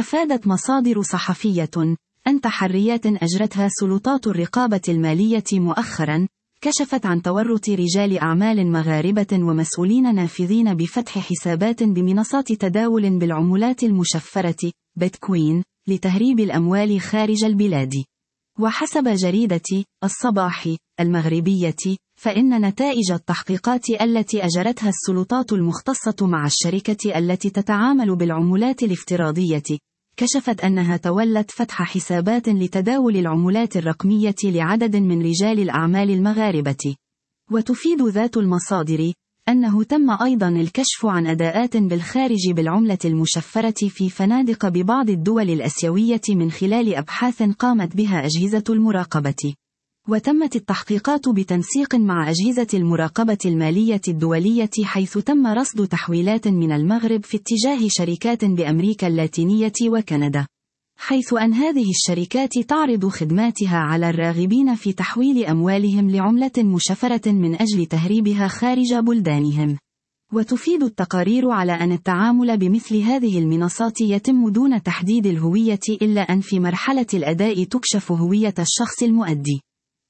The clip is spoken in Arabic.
أفادت مصادر صحفية أن تحريات أجرتها سلطات الرقابة المالية مؤخرا كشفت عن تورط رجال أعمال مغاربة ومسؤولين نافذين بفتح حسابات بمنصات تداول بالعملات المشفرة بيتكوين لتهريب الأموال خارج البلاد. وحسب جريدة الصباح المغربية، فإن نتائج التحقيقات التي أجرتها السلطات المختصة مع الشركة التي تتعامل بالعملات الافتراضية كشفت أنها تولت فتح حسابات لتداول العملات الرقمية لعدد من رجال الأعمال المغاربة. وتفيد ذات المصادر أنه تم أيضا الكشف عن أداءات بالخارج بالعملة المشفرة في فنادق ببعض الدول الآسيوية من خلال أبحاث قامت بها أجهزة المراقبة. وتمت التحقيقات بتنسيق مع أجهزة المراقبة المالية الدولية، حيث تم رصد تحويلات من المغرب في اتجاه شركات بأمريكا اللاتينية وكندا، حيث أن هذه الشركات تعرض خدماتها على الراغبين في تحويل أموالهم لعملة مشفرة من أجل تهريبها خارج بلدانهم. وتفيد التقارير على أن التعامل بمثل هذه المنصات يتم دون تحديد الهوية، إلا أن في مرحلة الأداء تكشف هوية الشخص المؤدي.